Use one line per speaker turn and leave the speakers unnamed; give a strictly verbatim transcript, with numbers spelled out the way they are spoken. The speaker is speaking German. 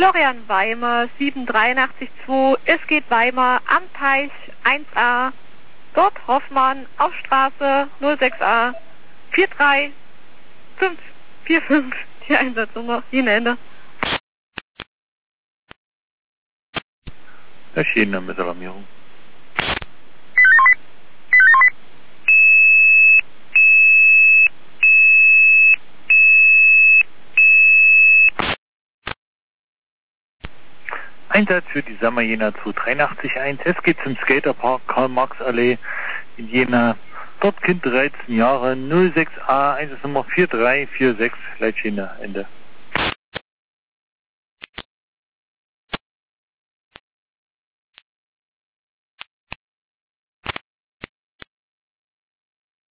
Florian Weimar, sieben drei acht zwei, es geht Weimar am Teich eins a, dort Hoffmann auf Straße null sechs a, vier drei fünf vier fünf, die Einsatznummer, Ihnen Ende.
Erschienen mit Alarmierung. Einsatz für die Sommer Jena zwei drei acht eins. Es geht zum Skaterpark Karl-Marx-Allee in Jena. Dort Kind dreizehn Jahre, null sechs a, Einsatznummer vier drei vier sechs, Leitschäne, Ende.